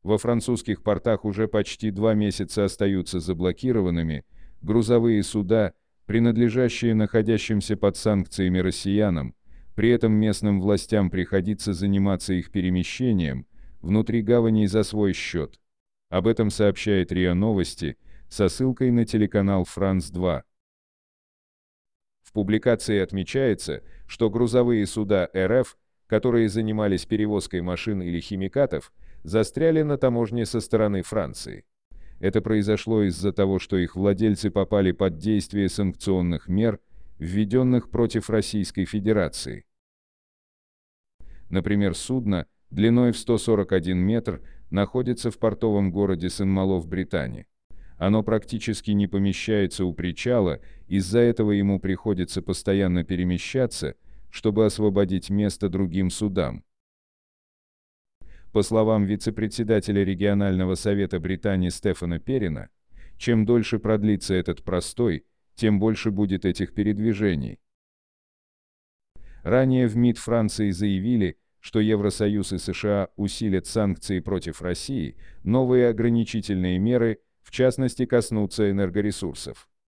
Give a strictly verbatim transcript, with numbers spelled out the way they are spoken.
Во французских портах уже почти два месяца остаются заблокированными грузовые суда, принадлежащие находящимся под санкциями россиянам, при этом местным властям приходится заниматься их перемещением внутри гаваней за свой счет. Об этом сообщает РИА Новости со ссылкой на телеканал Франс два. В публикации отмечается, что грузовые суда РФ, которые занимались перевозкой машин или химикатов, застряли на таможне со стороны Франции. Это произошло из-за того, что их владельцы попали под действие санкционных мер, введенных против Российской Федерации. Например, судно длиной в сто сорок один метр находится в портовом городе Сен-Мало в Британии. Оно практически не помещается у причала, из-за этого ему приходится постоянно перемещаться, чтобы освободить место другим судам. По словам вице-председателя регионального совета Британии Стефана Перрина, чем дольше продлится этот простой, тем больше будет этих передвижений. Ранее в МИД Франции заявили, что Евросоюз и США усилят санкции против России, новые ограничительные меры, в частности, коснутся энергоресурсов.